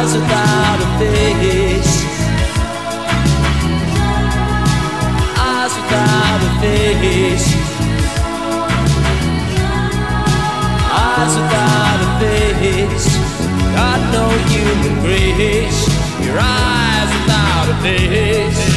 eyes without a face, eyes without a face, eyes without a face. Got no human grace. Your eyes without a face.